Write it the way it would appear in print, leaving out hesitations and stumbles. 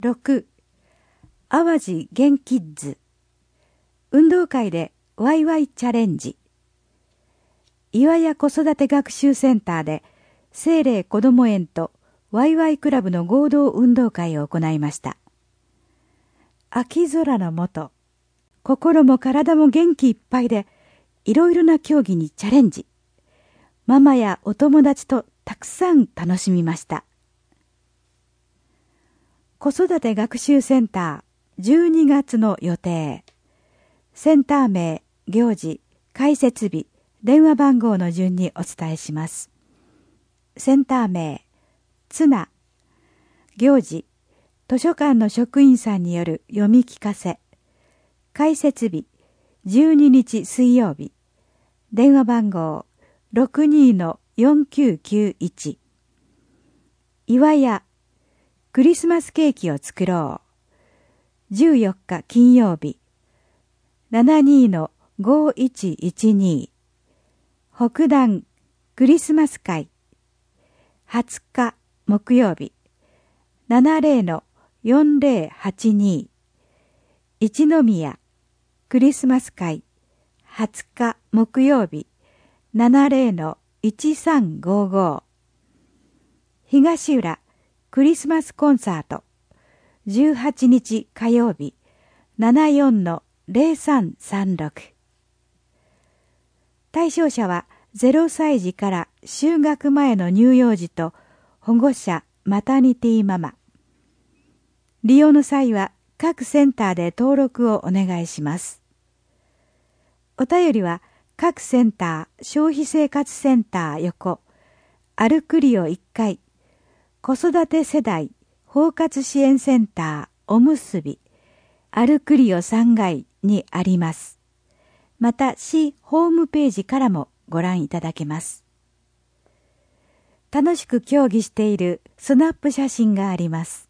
6、淡路元キッズ。運動会でワイワイチャレンジ。岩屋子育て学習センターで聖霊こども園とワイワイクラブの合同運動会を行いました。秋空の下、心も体も元気いっぱいでいろいろな競技にチャレンジ。ママやお友達とたくさん楽しみました。子育て学習センター12月の予定。センター名、行事、開設日、電話番号の順にお伝えします。センター名、ツナ。行事、図書館の職員さんによる読み聞かせ。開設日、12日水曜日。電話番号、62-4991。岩屋、クリスマスケーキを作ろう。14日金曜日。72-5112。北壇クリスマス会。20日木曜日。70-4082。一宮クリスマス会。20日木曜日。70-1355。東浦クリスマスコンサート。18日火曜日。74-0336。対象者は0歳児から就学前の乳幼児と保護者マタニティママ。利用の際は各センターで登録をお願いします。お便りは各センター消費生活センター横アルクリオ1階子育て世代包括支援センターおむすびアルクリオ3階にあります。また市ホームページからもご覧いただけます。楽しく競技しているスナップ写真があります。